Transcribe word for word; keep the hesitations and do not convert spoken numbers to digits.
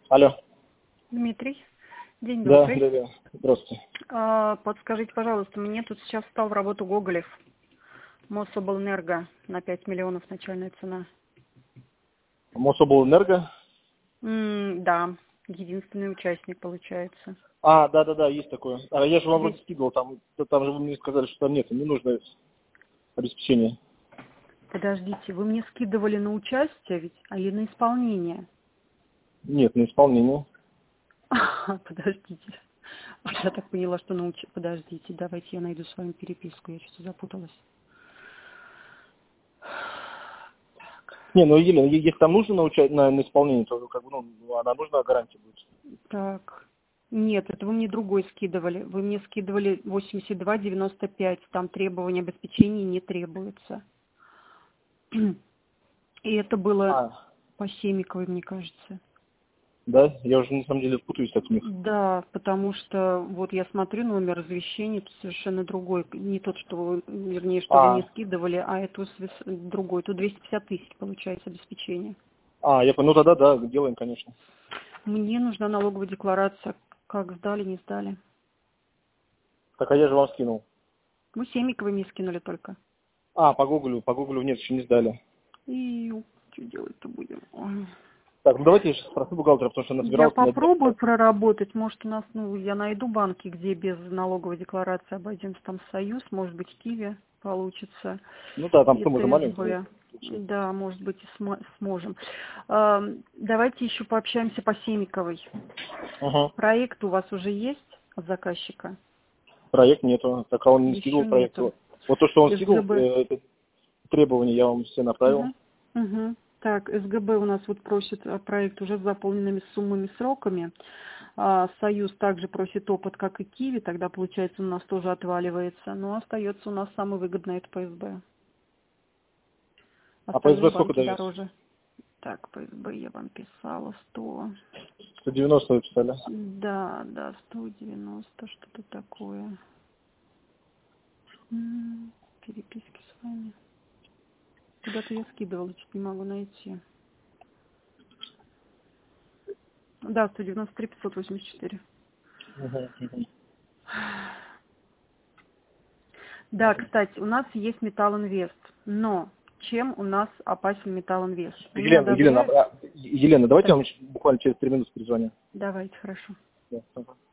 Алло. Дмитрий, день Да, добрый. да, да. Здравствуйте. А, подскажите, пожалуйста, мне тут сейчас встал в работу Гоголев, Мособлэнерго, на пять миллионов начальная цена. Мособлэнерго? М, да, единственный участник получается. А, да, да, да, есть такое. А я же вам Здесь, вроде скидывал, там, да, там же вы мне сказали, что там нет, не нужно обеспечение. подождите, вы мне скидывали на участие ведь, а или на исполнение? Нет, на исполнение. А, подождите. А я так поняла, что на уч... Подождите, давайте я найду с вами переписку, я что-то запуталась. Не, ну, Елена, е- если там нужно на, уча- на, на исполнение, то как бы, ну, она нужна, гарантия будет. Так. Нет, это вы мне другой скидывали. Вы мне скидывали восемьдесят два девяносто пять. Там требования обеспечения не требуется. И это было А, по Семиковой, мне кажется. да? Я уже на самом деле путаюсь так в них. Да, потому что вот я смотрю номер извещения, тут совершенно другой. Не тот, что вы, вернее, что вы мне А, скидывали, а это свис- другой. Тут двести пятьдесят тысяч получается обеспечение. а, я понял, ну тогда да, делаем, конечно. Мне нужна налоговая декларация. Как сдали, не сдали. Так, а я же вам скинул. Вы Семиковой мне скинули только. А, по Гуглю, по Гуглю нет, еще не сдали. И что делать-то будем? Ой. Так, ну давайте я сейчас спрошу бухгалтера, потому что она Я собиралась на днях. попробую проработать. Может, у нас, ну, я найду банки, где без налоговой декларации обойдемся. Там Союз, может быть, Киви получится. Ну да, там И сумма же маленькая. ТСБ. Да, может быть, и смо- сможем. А, давайте еще пообщаемся по Семиковой. Ага. Проект у вас уже есть от заказчика? Проект нету, так а он не скидывал Еще проект. нету. Вот вот то, что он скидывал, СГБ. э, это требования я вам все направил. Угу. Угу. Так, СГБ у нас вот просит а, проект уже с заполненными суммами, сроками. А, Союз также просит опыт, как и Киви, тогда, получается, у нас тоже отваливается. Но остается у нас самый выгодный, это ПСБ. А по Остальные СБ сколько банки дает? дороже. Так, ПСБ я вам писала сто. сто девяносто вы писали. Да, да, сто девяносто, что-то такое. М, Переписки с вами. Куда-то я скидывала, что-то не могу найти. Да, сто девяносто три пятьсот восемьдесят четыре. Мгм, мгм. Да, кстати, у нас есть Металл Инвест, но чем у нас опасен Металл Инвест? Он не Елена, Елена, одобряет. а, Елена, давайте я Да, вам буквально через три минуты перезвоню. давайте, хорошо. Да, ага.